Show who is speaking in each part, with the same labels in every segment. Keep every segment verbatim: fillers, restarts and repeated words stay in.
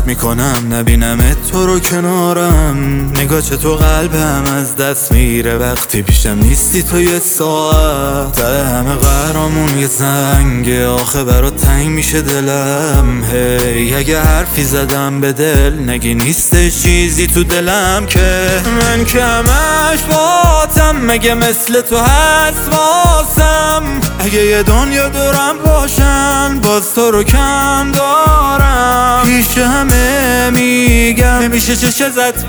Speaker 1: میکنم نبینم تو رو کنارم. نگاه تو قلبم از دست میره وقتی پیشم نیستی تو یه ساعت. ته همه قهرامون یه زنگه آخه برات تنگ میشه دلم. هی اگه حرفی زدم به دل نگی نیستش چیزی تو دلم که من که همش باتم. مگه مثل تو هست واسم؟ اگه یه دنیا دورم باشن باز تو رو کم دارم. پیش همه میگم نمیشه چش ازت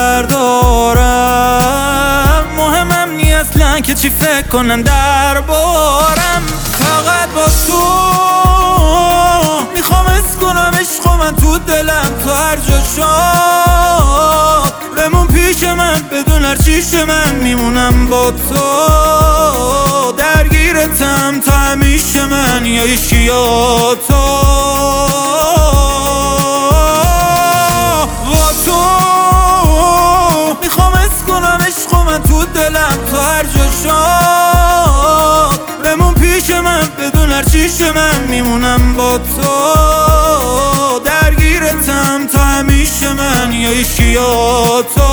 Speaker 1: بردارم. مهمم نی اصلا که چی فکر کنن در بارم. فقط با تو میخوام اس کنم عشق من تو دلم. تو هر جا شاد بمون پیش من بدون هر چیش من میمونم با تو. درگیرتم تا همیشه من یا ایشی یا تو. با تو میخوام اس کنم عشق من تو دلم. تو هر جا شاد بمون پیش من بدون هر چیش من میمونم با تو. درگیرتم تا همیشه من یا ایشی یا تو.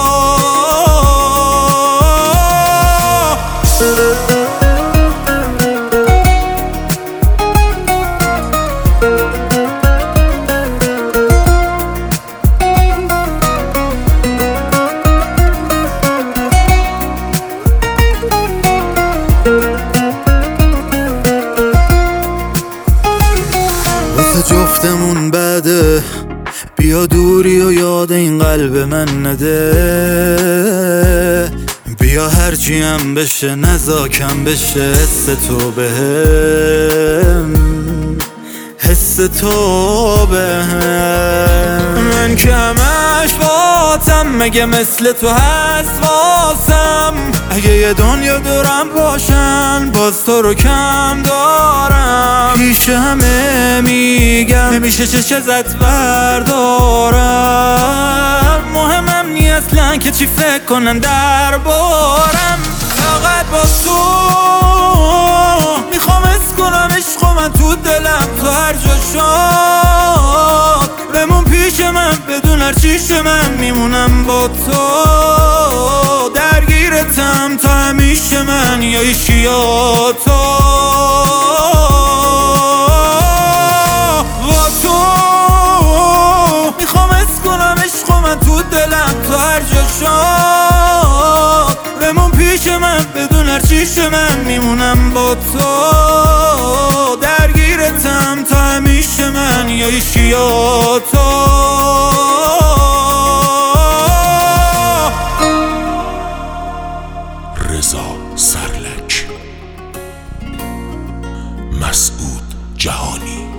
Speaker 1: جفتمون بده بیا دوری و یاد این قلب من نده. بیا هرچی هم بشه نزاکم بشه حس تو بهم. حس تو بهم. من که همش باتم. مگه مثل تو هست واسم؟ اگه یه دنیا دورم باشن باز تو رو کم دارم. پیش همه میگم نمیشه چش ازت بردارم. مهمم نی اصلا که چی فکر کنن در بارم. فقط با تو میخوام اس کنم عشق من تو دلم. تو هر جا شاد بمون پیش من بدون هر چیش من میمونم با تو. درگیرتم تا همیشه من یا ایشی یا تو. با تو میخوام اس کنم عشق من تو دلم. تو هر جا شاد بمون پیش من بدون هر چیش من میمونم با تو. درگیرتم تا همیشه من یا ایشی یا تو.
Speaker 2: رضا سرلک، مسعود جهانی.